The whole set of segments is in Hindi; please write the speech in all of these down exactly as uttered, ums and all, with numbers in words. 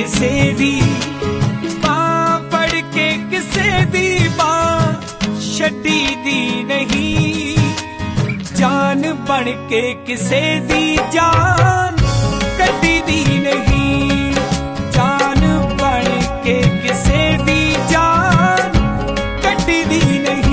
किसे दी बां फड़ के किसे दी बां छड्डी दी नहीं। जान बन के किसे दी जान कड्डी दी नहीं। जान बन के किसे दी जान कड्डी दी नहीं।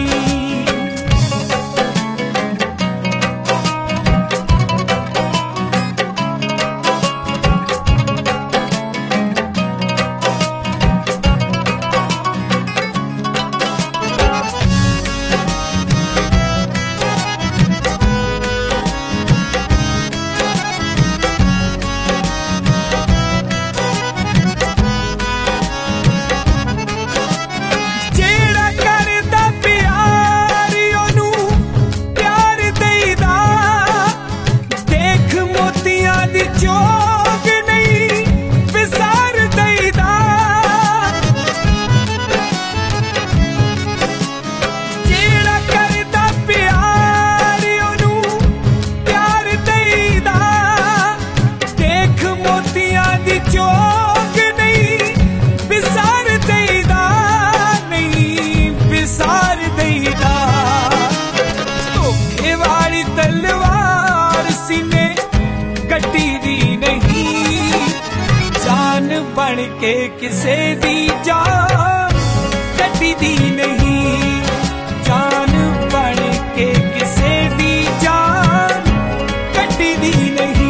बन के किसे दी जान कड्डी दी नहीं। जान बन के किसे दी जान कड्डी दी नहीं।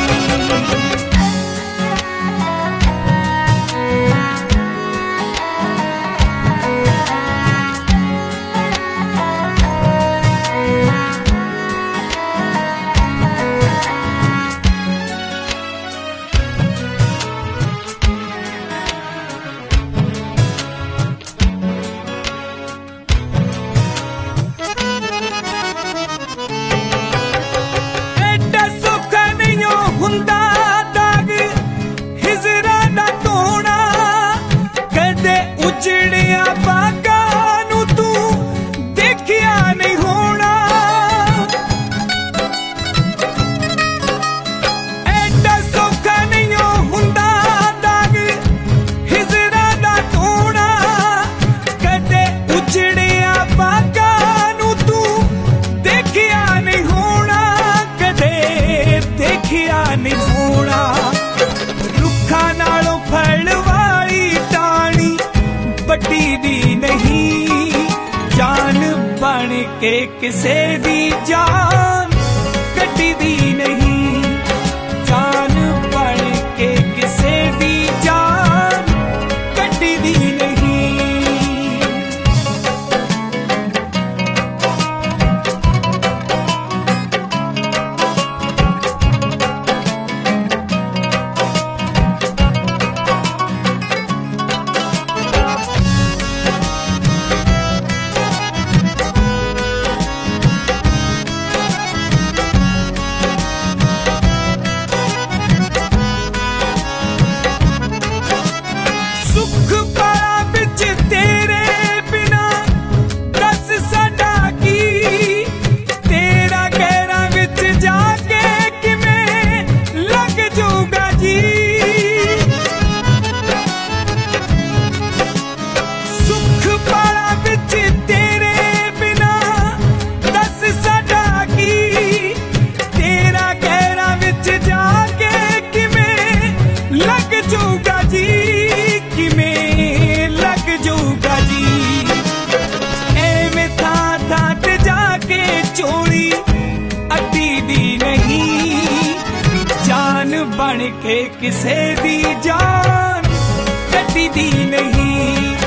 चिड़िया बागां नूं तू देखिया नहीं होना। एडा सौखा नहीं हुंदा दाग हिजरा दा धोना। कदे उजड़िया बागां नूं तू देखिया नहीं होना। कदे देखिया नहीं होना। रुखा नालों फल वाली टाणी बड्डी दी नहीं। जान बन के किसे दी जान कड्डी दी नहीं। जान बन के किसे दी जान कड्डी दी नहीं। बन के किसे दी जान कड्डी दी नहीं।